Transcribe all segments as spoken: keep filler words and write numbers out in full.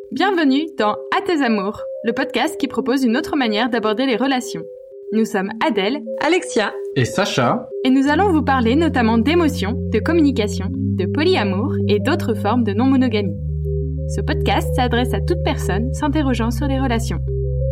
Bienvenue dans À tes amours, le podcast qui propose une autre manière d'aborder les relations. Nous sommes Adèle, Alexia et Sacha, et nous allons vous parler notamment d'émotions, de communication, de polyamour et d'autres formes de non-monogamie. Ce podcast s'adresse à toute personne s'interrogeant sur les relations.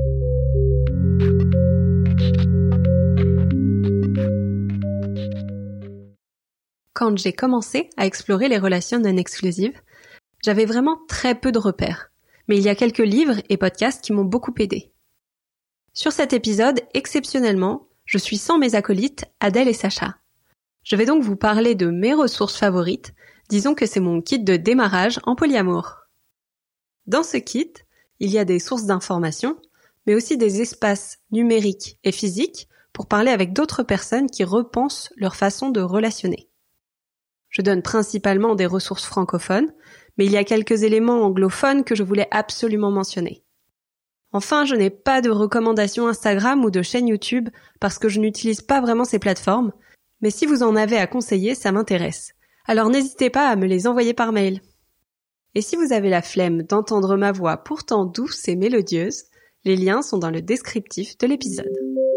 Quand j'ai commencé à explorer les relations non exclusives, j'avais vraiment très peu de repères. Mais il y a quelques livres et podcasts qui m'ont beaucoup aidé. Sur cet épisode, exceptionnellement, je suis sans mes acolytes, Adèle et Sacha. Je vais donc vous parler de mes ressources favorites, disons que c'est mon kit de démarrage en polyamour. Dans ce kit, il y a des sources d'informations, mais aussi des espaces numériques et physiques pour parler avec d'autres personnes qui repensent leur façon de relationner. Je donne principalement des ressources francophones, mais il y a quelques éléments anglophones que je voulais absolument mentionner. Enfin, je n'ai pas de recommandations Instagram ou de chaîne YouTube parce que je n'utilise pas vraiment ces plateformes, mais si vous en avez à conseiller, ça m'intéresse. Alors n'hésitez pas à me les envoyer par mail. Et si vous avez la flemme d'entendre ma voix pourtant douce et mélodieuse, les liens sont dans le descriptif de l'épisode.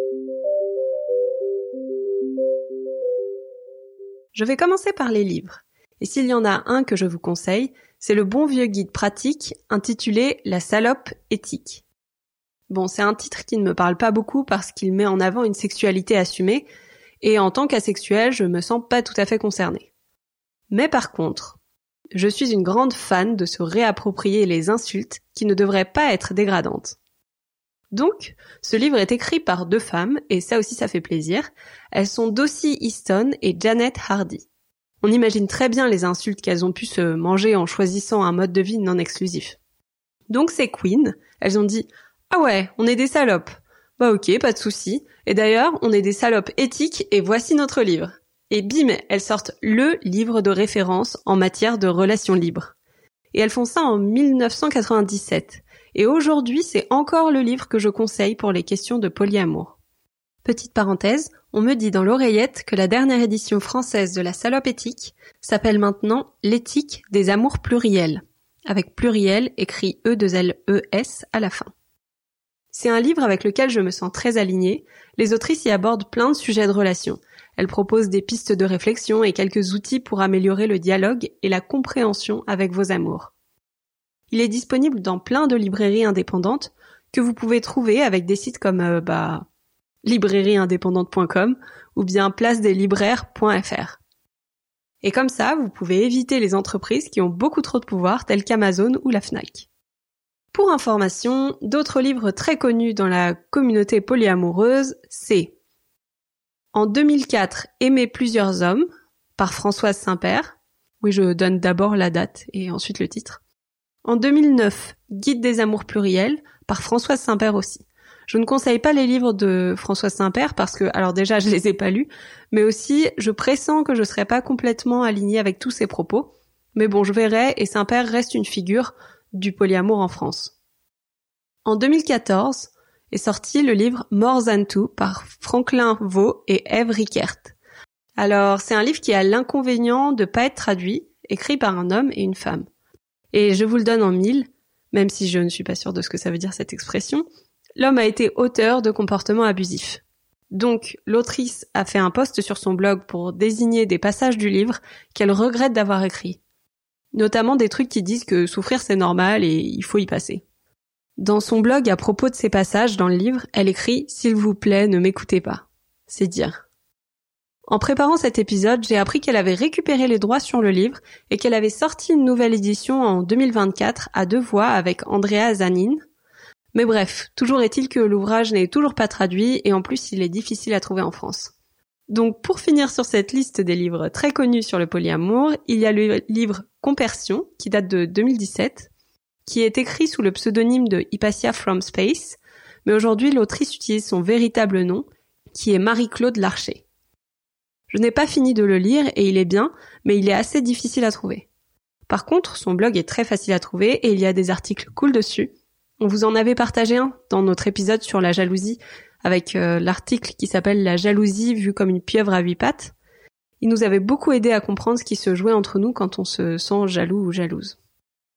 Je vais commencer par les livres. Et s'il y en a un que je vous conseille, c'est le bon vieux guide pratique intitulé « La salope éthique ». Bon, c'est un titre qui ne me parle pas beaucoup parce qu'il met en avant une sexualité assumée, et en tant qu'asexuelle, je me sens pas tout à fait concernée. Mais par contre, je suis une grande fan de se réapproprier les insultes qui ne devraient pas être dégradantes. Donc, ce livre est écrit par deux femmes, et ça aussi ça fait plaisir. Elles sont Dossie Easton et Janet Hardy. On imagine très bien les insultes qu'elles ont pu se manger en choisissant un mode de vie non exclusif. Donc ces queens, elles ont dit « Ah ouais, on est des salopes. Bah ok, pas de souci. Et d'ailleurs, on est des salopes éthiques et voici notre livre. » Et bim, elles sortent le livre de référence en matière de relations libres. Et elles font ça en dix-neuf cent quatre-vingt-dix-sept. Et aujourd'hui, c'est encore le livre que je conseille pour les questions de polyamour. Petite parenthèse, on me dit dans l'oreillette que la dernière édition française de la salope éthique s'appelle maintenant l'éthique des amours pluriels, avec pluriel écrit E deux L E S à la fin. C'est un livre avec lequel je me sens très alignée. Les autrices y abordent plein de sujets de relations. Elles proposent des pistes de réflexion et quelques outils pour améliorer le dialogue et la compréhension avec vos amours. Il est disponible dans plein de librairies indépendantes que vous pouvez trouver avec des sites comme euh, bah librairie indépendante point com ou bien place des libraires point f r. Et comme ça, vous pouvez éviter les entreprises qui ont beaucoup trop de pouvoir telles qu'Amazon ou la Fnac. Pour information, d'autres livres très connus dans la communauté polyamoureuse, c'est en deux mille quatre, Aimer plusieurs hommes par Françoise Saint-Père. Oui, je donne d'abord la date et ensuite le titre. En deux mille neuf, Guide des amours pluriels par Françoise Saint-Père aussi. Je ne conseille pas les livres de Françoise Saint-Père parce que, alors déjà, je les ai pas lus, mais aussi, je pressens que je serai pas complètement alignée avec tous ses propos. Mais bon, je verrai, et Saint-Père reste une figure du polyamour en France. En deux mille quatorze est sorti le livre More Than Two par Franklin Veaux et Eve Rickert. Alors, c'est un livre qui a l'inconvénient de pas être traduit, écrit par un homme et une femme. Et je vous le donne en mille, même si je ne suis pas sûre de ce que ça veut dire cette expression. L'homme a été auteur de comportements abusifs. Donc, l'autrice a fait un post sur son blog pour désigner des passages du livre qu'elle regrette d'avoir écrits. Notamment des trucs qui disent que souffrir c'est normal et il faut y passer. Dans son blog à propos de ces passages dans le livre, elle écrit « S'il vous plaît, ne m'écoutez pas ». C'est dire. En préparant cet épisode, j'ai appris qu'elle avait récupéré les droits sur le livre et qu'elle avait sorti une nouvelle édition en deux mille vingt-quatre à deux voix avec Andrea Zanin. Mais bref, toujours est-il que l'ouvrage n'est toujours pas traduit et en plus il est difficile à trouver en France. Donc pour finir sur cette liste des livres très connus sur le polyamour, il y a le livre Compersion qui date de deux mille dix-sept, qui est écrit sous le pseudonyme de Hypatia from Space, mais aujourd'hui l'autrice utilise son véritable nom, qui est Marie-Claude Larcher. Je n'ai pas fini de le lire et il est bien, mais il est assez difficile à trouver. Par contre, son blog est très facile à trouver et il y a des articles cool dessus. On vous en avait partagé un dans notre épisode sur la jalousie avec euh, l'article qui s'appelle « La jalousie vue comme une pieuvre à huit pattes ». Il nous avait beaucoup aidé à comprendre ce qui se jouait entre nous quand on se sent jaloux ou jalouse.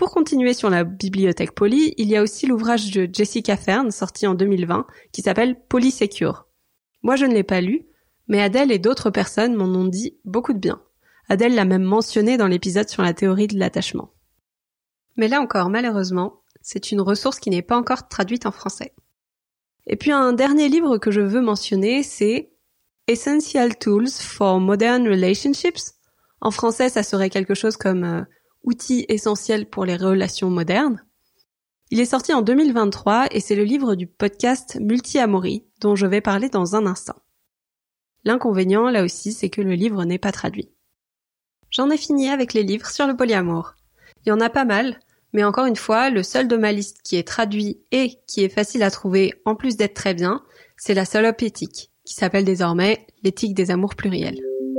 Pour continuer sur la bibliothèque Poly, il y a aussi l'ouvrage de Jessica Fern, sorti en deux mille vingt, qui s'appelle Polysecure. Moi je ne l'ai pas lu, mais Adèle et d'autres personnes m'en ont dit beaucoup de bien. Adèle l'a même mentionné dans l'épisode sur la théorie de l'attachement. Mais là encore, malheureusement, c'est une ressource qui n'est pas encore traduite en français. Et puis un dernier livre que je veux mentionner, c'est Essential Tools for Modern Relationships. En français, ça serait quelque chose comme euh, Outils essentiels pour les relations modernes. Il est sorti en deux mille vingt-trois et c'est le livre du podcast Multi-Amory dont je vais parler dans un instant. L'inconvénient, là aussi, c'est que le livre n'est pas traduit. J'en ai fini avec les livres sur le polyamour. Il y en a pas mal, mais encore une fois, le seul de ma liste qui est traduit et qui est facile à trouver en plus d'être très bien, c'est La Salope éthique, qui s'appelle désormais L'éthique des amours pluriels.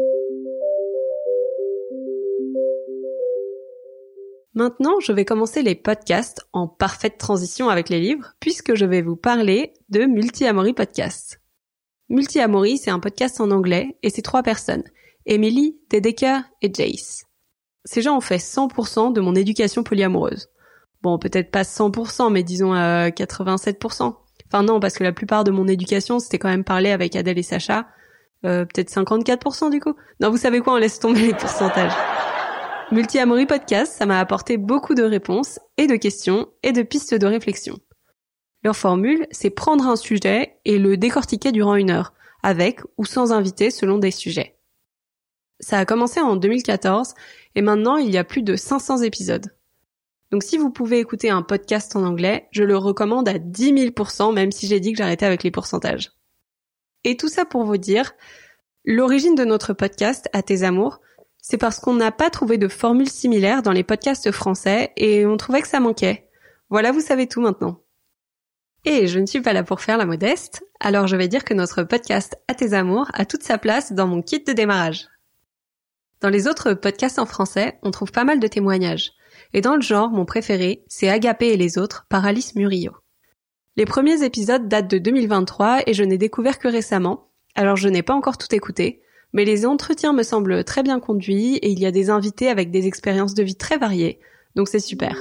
Maintenant, je vais commencer les podcasts en parfaite transition avec les livres, puisque je vais vous parler de Multi-Amory Podcast. Multi-Amory, c'est un podcast en anglais, et c'est trois personnes, Emily, Dedeker et Jace. Ces gens ont fait cent pour cent de mon éducation polyamoureuse. Bon, peut-être pas cent pour cent, mais disons euh, quatre-vingt-sept pour cent. Enfin non, parce que la plupart de mon éducation, c'était quand même parler avec Adèle et Sacha. Euh, peut-être cinquante-quatre pour cent du coup. Non, vous savez quoi, on laisse tomber les pourcentages. Multi-Amory Podcast, ça m'a apporté beaucoup de réponses et de questions et de pistes de réflexion. Leur formule, c'est prendre un sujet et le décortiquer durant une heure, avec ou sans invité selon des sujets. Ça a commencé en deux mille quatorze et maintenant il y a plus de cinq cents épisodes. Donc si vous pouvez écouter un podcast en anglais, je le recommande à dix mille pour cent, même si j'ai dit que j'arrêtais avec les pourcentages. Et tout ça pour vous dire, l'origine de notre podcast À tes amours, c'est parce qu'on n'a pas trouvé de formule similaire dans les podcasts français et on trouvait que ça manquait. Voilà, vous savez tout maintenant. Et je ne suis pas là pour faire la modeste, alors je vais dire que notre podcast À tes amours a toute sa place dans mon kit de démarrage. Dans les autres podcasts en français, on trouve pas mal de témoignages. Et dans le genre, mon préféré, c'est Agapé et les autres par Alice Murillo. Les premiers épisodes datent de deux mille vingt-trois et je n'ai découvert que récemment, alors je n'ai pas encore tout écouté, mais les entretiens me semblent très bien conduits et il y a des invités avec des expériences de vie très variées, donc c'est super.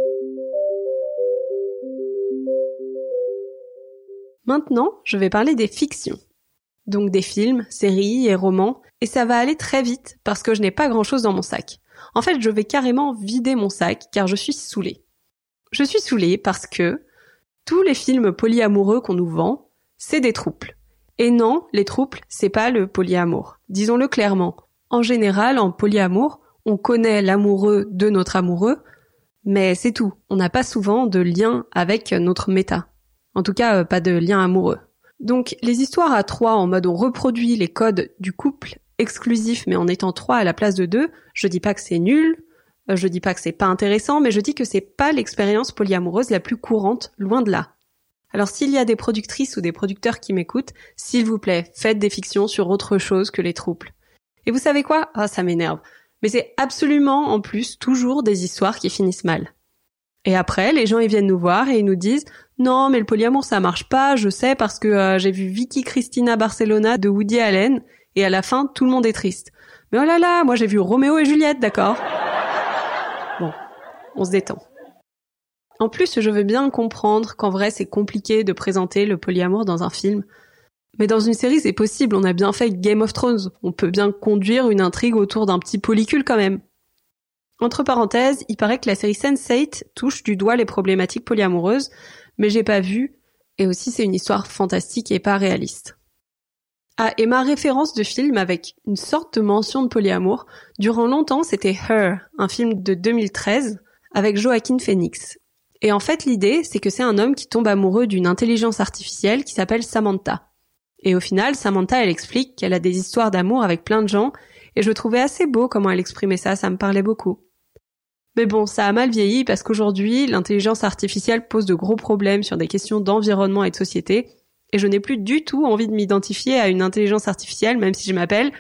Maintenant, je vais parler des fictions. Donc des films, séries et romans, et ça va aller très vite parce que je n'ai pas grand-chose dans mon sac. En fait, je vais carrément vider mon sac car je suis saoulée. Je suis saoulée parce que tous les films polyamoureux qu'on nous vend, c'est des trouples. Et non, les trouples, c'est pas le polyamour. Disons-le clairement. En général, en polyamour, on connaît l'amoureux de notre amoureux, mais c'est tout. On n'a pas souvent de lien avec notre méta. En tout cas, pas de lien amoureux. Donc, les histoires à trois en mode on reproduit les codes du couple exclusif mais en étant trois à la place de deux, je dis pas que c'est nul, je dis pas que c'est pas intéressant, mais je dis que c'est pas l'expérience polyamoureuse la plus courante, loin de là. Alors s'il y a des productrices ou des producteurs qui m'écoutent, s'il vous plaît, faites des fictions sur autre chose que les trouples. Et vous savez quoi ? Ah, ça m'énerve. Mais c'est absolument, en plus, toujours des histoires qui finissent mal. Et après, les gens ils viennent nous voir et ils nous disent « Non, mais le polyamour ça marche pas, je sais parce que euh, j'ai vu Vicky Cristina Barcelona de Woody Allen et à la fin, tout le monde est triste. Mais oh là là, moi j'ai vu Roméo et Juliette, d'accord ?» Bon, on se détend. En plus, je veux bien comprendre qu'en vrai, c'est compliqué de présenter le polyamour dans un film. Mais dans une série, c'est possible, on a bien fait Game of Thrones. On peut bien conduire une intrigue autour d'un petit polycule quand même. Entre parenthèses, il paraît que la série sense eight touche du doigt les problématiques polyamoureuses, mais j'ai pas vu, et aussi c'est une histoire fantastique et pas réaliste. Ah, et ma référence de film avec une sorte de mention de polyamour, durant longtemps c'était Her, un film de deux mille treize, avec Joaquin Phoenix. Et en fait, l'idée, c'est que c'est un homme qui tombe amoureux d'une intelligence artificielle qui s'appelle Samantha. Et au final, Samantha, elle explique qu'elle a des histoires d'amour avec plein de gens, et je trouvais assez beau comment elle exprimait ça, ça me parlait beaucoup. Mais bon, ça a mal vieilli parce qu'aujourd'hui, l'intelligence artificielle pose de gros problèmes sur des questions d'environnement et de société, et je n'ai plus du tout envie de m'identifier à une intelligence artificielle, même si je m'appelle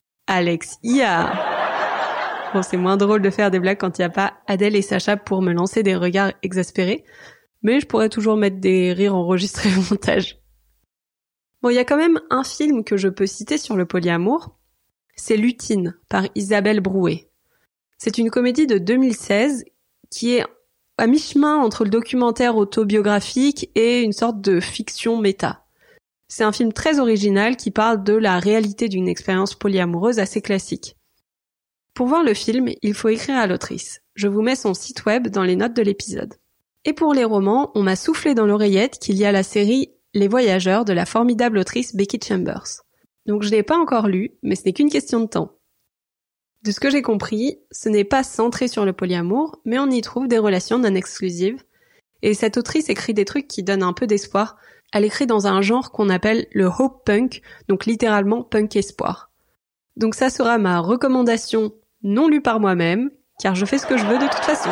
Alexia. Bon, c'est moins drôle de faire des blagues quand il n'y a pas Adèle et Sacha pour me lancer des regards exaspérés, mais je pourrais toujours mettre des rires enregistrés au montage. Bon, il y a quand même un film que je peux citer sur le polyamour, c'est Lutine, par Isabelle Brouet. C'est une comédie de deux mille seize qui est à mi-chemin entre le documentaire autobiographique et une sorte de fiction méta. C'est un film très original qui parle de la réalité d'une expérience polyamoureuse assez classique. Pour voir le film, il faut écrire à l'autrice. Je vous mets son site web dans les notes de l'épisode. Et pour les romans, on m'a soufflé dans l'oreillette qu'il y a la série Les Voyageurs de la formidable autrice Becky Chambers. Donc je l'ai pas encore lu, mais ce n'est qu'une question de temps. De ce que j'ai compris, ce n'est pas centré sur le polyamour, mais on y trouve des relations non exclusives. Et cette autrice écrit des trucs qui donnent un peu d'espoir. Elle écrit dans un genre qu'on appelle le hope punk, donc littéralement punk espoir. Donc ça sera ma recommandation non lue par moi-même, car je fais ce que je veux de toute façon.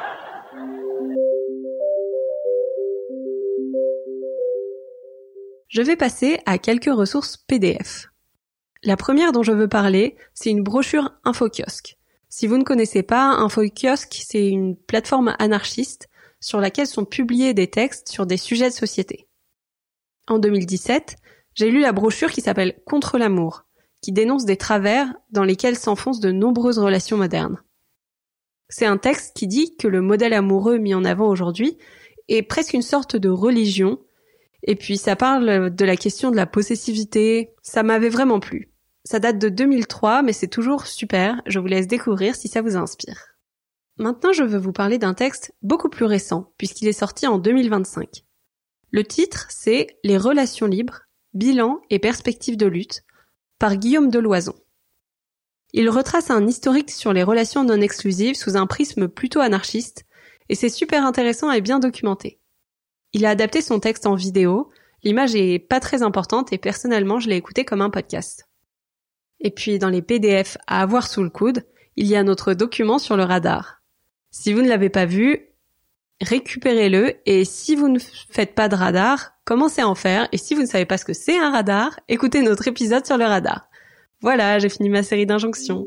Je vais passer à quelques ressources P D F. La première dont je veux parler, c'est une brochure InfoKiosque. Si vous ne connaissez pas, InfoKiosque, c'est une plateforme anarchiste sur laquelle sont publiés des textes sur des sujets de société. En deux mille dix-sept, j'ai lu la brochure qui s'appelle Contre l'amour, qui dénonce des travers dans lesquels s'enfoncent de nombreuses relations modernes. C'est un texte qui dit que le modèle amoureux mis en avant aujourd'hui est presque une sorte de religion, et puis ça parle de la question de la possessivité. Ça m'avait vraiment plu. Ça date de deux mille trois, mais c'est toujours super, je vous laisse découvrir si ça vous inspire. Maintenant, je veux vous parler d'un texte beaucoup plus récent, puisqu'il est sorti en deux mille vingt-cinq. Le titre, c'est « Les relations libres, bilan et perspectives de lutte » par Guillaume Deloison. Il retrace un historique sur les relations non exclusives sous un prisme plutôt anarchiste, et c'est super intéressant et bien documenté. Il a adapté son texte en vidéo, l'image est pas très importante et personnellement je l'ai écouté comme un podcast. Et puis dans les P D F à avoir sous le coude, il y a notre document sur le radar. Si vous ne l'avez pas vu, récupérez-le, et si vous ne faites pas de radar, commencez à en faire, et si vous ne savez pas ce que c'est un radar, écoutez notre épisode sur le radar. Voilà, j'ai fini ma série d'injonctions.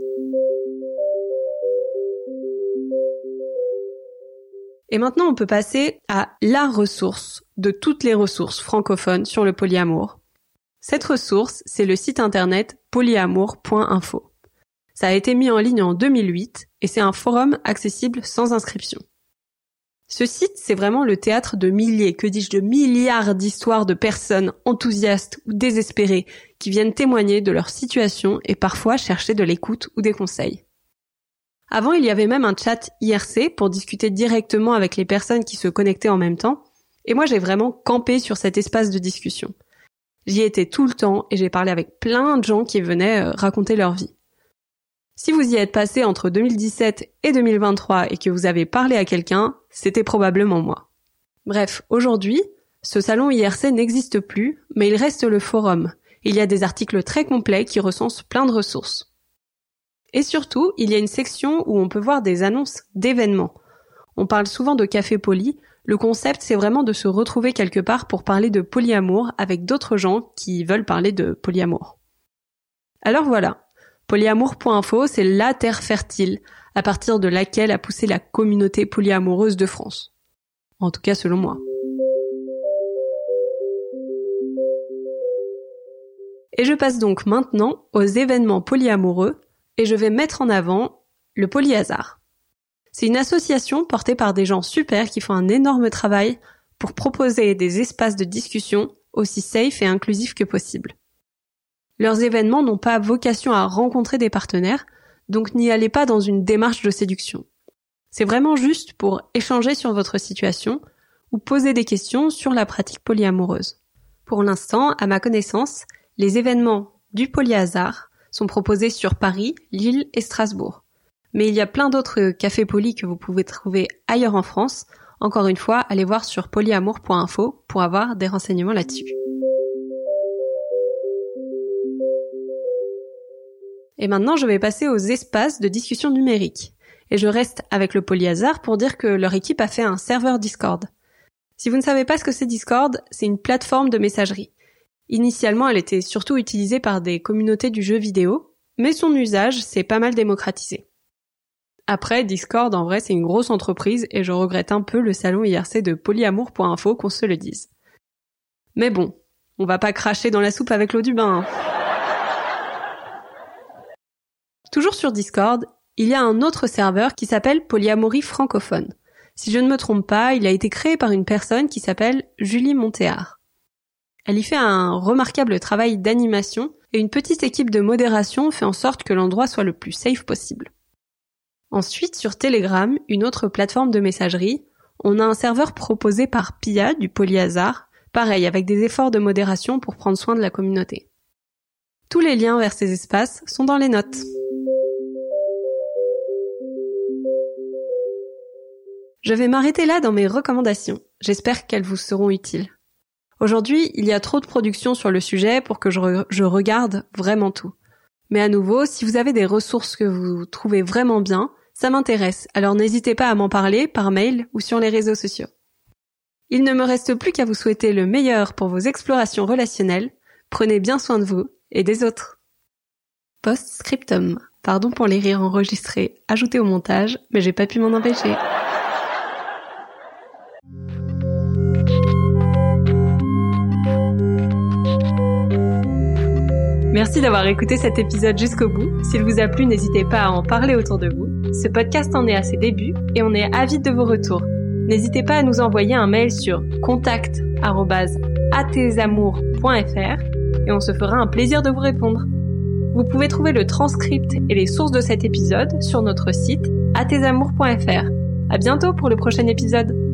Et maintenant, on peut passer à la ressource de toutes les ressources francophones sur le polyamour. Cette ressource, c'est le site internet polyamour point info. Ça a été mis en ligne en deux mille huit, et c'est un forum accessible sans inscription. Ce site, c'est vraiment le théâtre de milliers, que dis-je, de milliards d'histoires de personnes enthousiastes ou désespérées qui viennent témoigner de leur situation et parfois chercher de l'écoute ou des conseils. Avant, il y avait même un chat I R C pour discuter directement avec les personnes qui se connectaient en même temps, et moi j'ai vraiment campé sur cet espace de discussion. J'y étais tout le temps et j'ai parlé avec plein de gens qui venaient raconter leur vie. Si vous y êtes passé entre deux mille dix-sept et deux mille vingt-trois et que vous avez parlé à quelqu'un, c'était probablement moi. Bref, aujourd'hui, ce salon I R C n'existe plus, mais il reste le forum. Il y a des articles très complets qui recensent plein de ressources. Et surtout, il y a une section où on peut voir des annonces d'événements. On parle souvent de café poly. Le concept, c'est vraiment de se retrouver quelque part pour parler de polyamour avec d'autres gens qui veulent parler de polyamour. Alors voilà. polyamour point info, c'est la terre fertile à partir de laquelle a poussé la communauté polyamoureuse de France. En tout cas, selon moi. Et je passe donc maintenant aux événements polyamoureux et je vais mettre en avant le Polyhasard. C'est une association portée par des gens super qui font un énorme travail pour proposer des espaces de discussion aussi safe et inclusifs que possible. Leurs événements n'ont pas vocation à rencontrer des partenaires, donc n'y allez pas dans une démarche de séduction. C'est vraiment juste pour échanger sur votre situation ou poser des questions sur la pratique polyamoureuse. Pour l'instant, à ma connaissance, les événements du Polyhasard sont proposés sur Paris, Lille et Strasbourg. Mais il y a plein d'autres cafés poly que vous pouvez trouver ailleurs en France. Encore une fois, allez voir sur polyamour point info pour avoir des renseignements là-dessus. Et maintenant, je vais passer aux espaces de discussion numérique. Et je reste avec le Polyhasard pour dire que leur équipe a fait un serveur Discord. Si vous ne savez pas ce que c'est Discord, c'est une plateforme de messagerie. Initialement, elle était surtout utilisée par des communautés du jeu vidéo, mais son usage s'est pas mal démocratisé. Après, Discord, en vrai, c'est une grosse entreprise et je regrette un peu le salon I R C de polyamour point info qu'on se le dise. Mais bon, on va pas cracher dans la soupe avec l'eau du bain. Hein. Toujours sur Discord, il y a un autre serveur qui s'appelle Polyamorie francophone. Si je ne me trompe pas, il a été créé par une personne qui s'appelle Julie Montéard. Elle y fait un remarquable travail d'animation et une petite équipe de modération fait en sorte que l'endroit soit le plus safe possible. Ensuite, sur Telegram, une autre plateforme de messagerie, on a un serveur proposé par Pia du Polyhazard, pareil avec des efforts de modération pour prendre soin de la communauté. Tous les liens vers ces espaces sont dans les notes. Je vais m'arrêter là dans mes recommandations. J'espère qu'elles vous seront utiles. Aujourd'hui, il y a trop de production sur le sujet pour que je, re- je regarde vraiment tout. Mais à nouveau, si vous avez des ressources que vous trouvez vraiment bien, ça m'intéresse, alors n'hésitez pas à m'en parler par mail ou sur les réseaux sociaux. Il ne me reste plus qu'à vous souhaiter le meilleur pour vos explorations relationnelles. Prenez bien soin de vous et des autres. Post-scriptum. Pardon pour les rires enregistrés, ajoutés au montage, mais j'ai pas pu m'en empêcher. Merci d'avoir écouté cet épisode jusqu'au bout. S'il vous a plu, n'hésitez pas à en parler autour de vous. Ce podcast en est à ses débuts et on est avide de vos retours. N'hésitez pas à nous envoyer un mail sur contact arobase atesamour point f r et on se fera un plaisir de vous répondre. Vous pouvez trouver le transcript et les sources de cet épisode sur notre site atesamour point f r. À bientôt pour le prochain épisode.